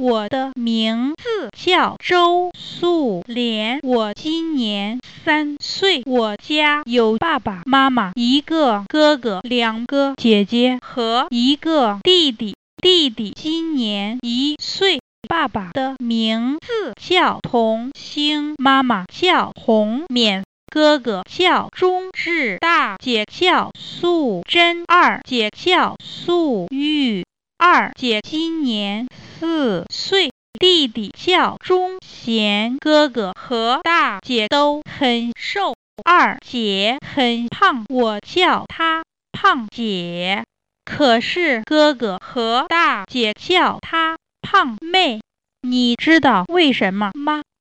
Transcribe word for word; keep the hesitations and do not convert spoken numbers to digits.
我的名字叫周素莲，我今年三岁。我家有爸爸妈妈，一个哥哥，两个姐姐和一个弟弟。弟弟今年一岁。爸爸的名字叫童星，妈妈叫洪勉，哥哥叫钟志，大姐叫素贞，二姐叫素玉。二姐今年四岁。弟弟叫钟贤，哥哥和大姐都很瘦，二姐很胖，我叫她胖姐。可是哥哥和大姐叫她胖妹，你知道为什么吗？